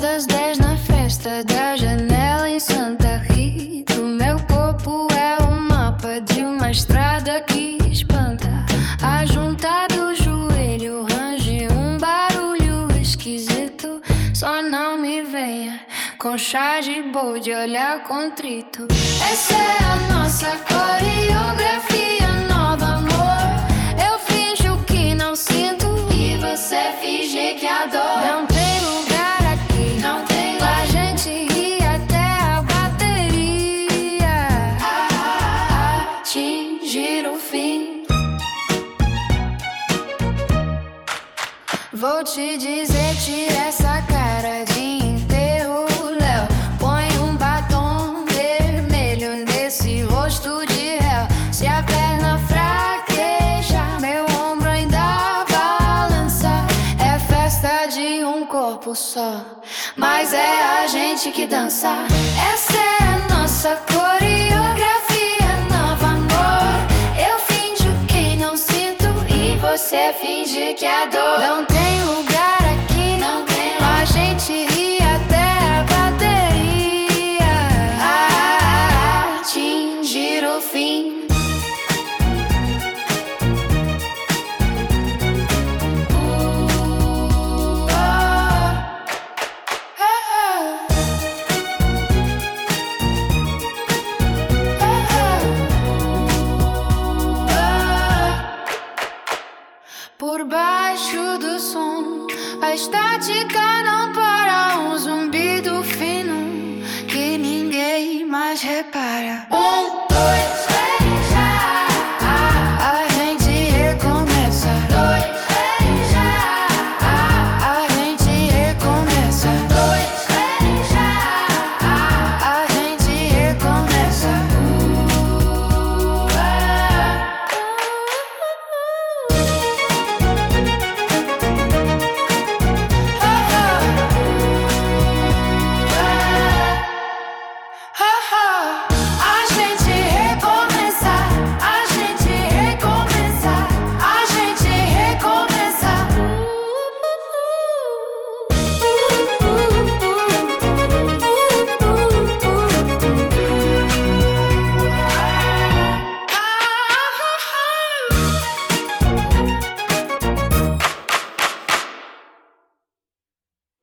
das 10 na festa da janela em Santa Rita. O meu corpo é o mapa de uma estrada que espanta. A junta do joelho range um barulho esquisito. Só não me venha com chá de bode, olhar contrito. Essa é a nossa coreografia nova, amor. Eu finjo que não sinto e você finge que adora. Não tem lugar aqui, não tem lugar. A gente ri até a bateria atingir o fim. Vou te dizer, tira essa cara de enterro, Léo. Põe um batom vermelho nesse rosto de réu. Se a perna fraqueja, meu ombro ainda balança. É festa de um corpo só, mas é a gente que dança. Essa é a nossa coreografia nova, amor. Eu finjo que não sinto e você finge que adora. Não tem lugar aqui, não tem lugar. A gente ri até a bateria atingir o fim. Por baixo do som, a estática